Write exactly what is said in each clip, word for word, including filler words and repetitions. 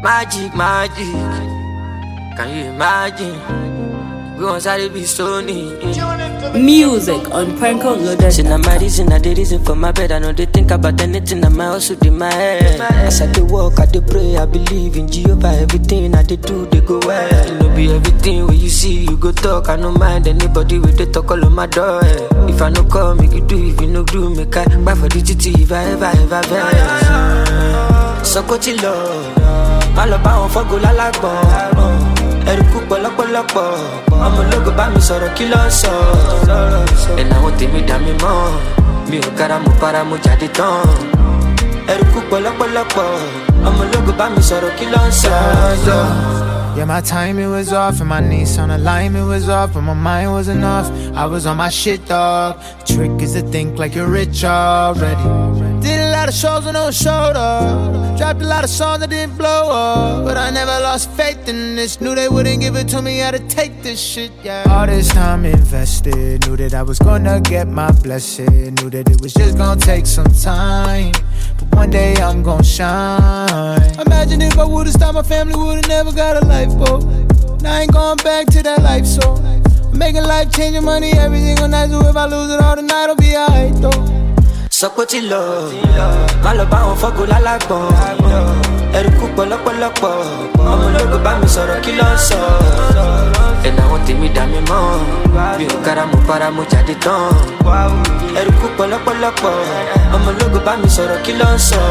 Magic, magic. Can you imagine? We want to be Sony. Music on Pranko Loaded. See, now my reason, I the reason for my bed. I know they think about anything, I might also do my head. As I do walk, I do pray, I believe in Jehovah. Everything I do, they go well. You know, be everything when you see, you go talk. I no mind anybody with the talk all on my door. If I no call, make you do. If you no do, make I buy for the G T. If I ever, ever beg. So go to love. I love how for go la la bo. Ẹ̀rùkú pọ̀lọ́pọ̀lọpọ̀ ọmọ ológo bá mi sọ̀rọ̀ kí ló ń sọ. Ẹ̀nà àwọn tèmi dà mí mọ́ mi ò kára mo para mo jáde tán. Ẹ̀rùkú pọ̀lọ́pọ̀lọpọ̀ ọmọ ológo bá mi sọ̀rọ̀ kí ló ń sọ. Yeah, my timing was off and my knees on alignment was off, but my mind wasn't off. I was on my shit, dog. The trick is to think like you're rich already. Did a lot of shows with no shoulder. Dropped a lot of songs that didn't blow up, but I never lost faith in this. Knew they wouldn't give it to me, had to take this shit, yeah. All this time invested, knew that I was gonna get my blessing. Knew that it was just gonna take some time, but one day I'm gonna shine. Imagine if I would've stopped, my family would've never got a lifeboat. Now I ain't going back to that life, so I'm making life changing money every single night. So if I lose it all tonight, I'll be alright though. Sọpọ́tì lọ, má lọ bá wọn fọ́gò lálágbọ̀n. Ẹ̀rùkú pọ̀lọ́pọ̀lọpọ̀, ọmọ ológo bá mi sọ̀rọ̀ kí ló ń sọ. Ẹ̀nà àwọn tèmi dà mí mọ́, mi ò kára mo para mo jáde tán. Ẹ̀rùkú pọ̀lọ́pọ̀lọpọ̀, ọmọ ológo bá mi sọ̀rọ̀ kí ló ń sọ.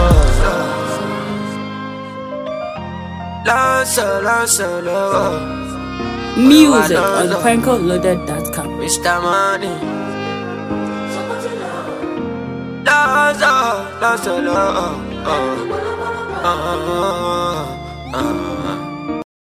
Lọ́sọ̀ lọ́sọ̀ lọ́wọ́. Music on Pranko Loaded dot com. Mister Money. Lọ́sọ̀ lọ́sọ̀ lọ́wọ́.